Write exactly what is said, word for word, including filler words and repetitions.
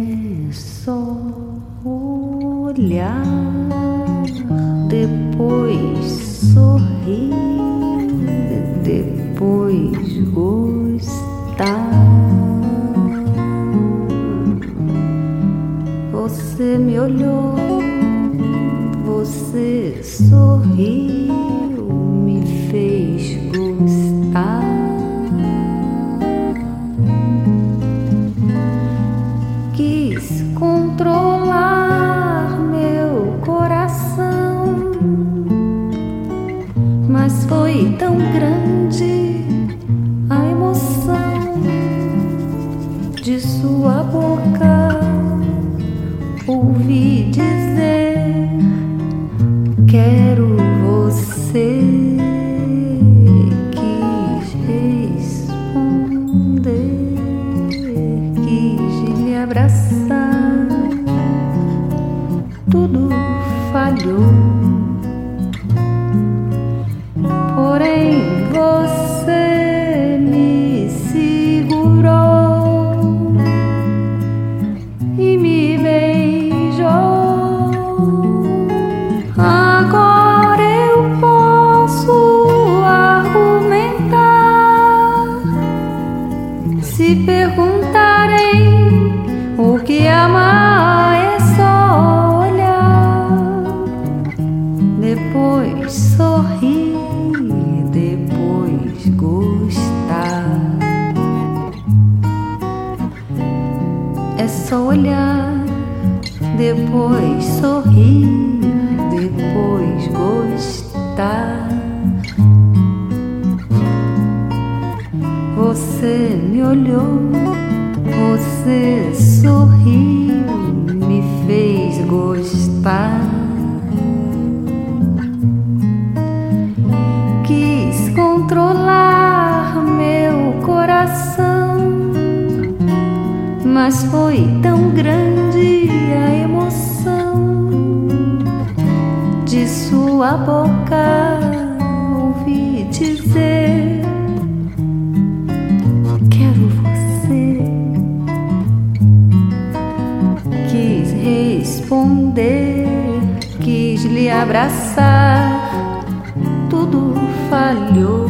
É só olhar, depois sorrir, depois gostar. Você me olhou, você sorriu, me fez gostar. Quis controlar meu coração, mas foi tão grande a emoção de sua boca. Ouvi dizer: quero você. Quis responder, quis lhe abraçar. Tudo falhou, porém você me segurou e me beijou. Agora eu posso argumentar. Se perguntarem o que amar, é só olhar, depois sorrir, depois gostar. É só olhar, depois sorrir, depois gostar. Você me olhou, você sorriu, me fez gostar. Quis controlar meu coração, mas foi tão grande a emoção de sua boca. Ouvi dizer: quero você. Quis responder, quis lhe abraçar. Tudo falhou.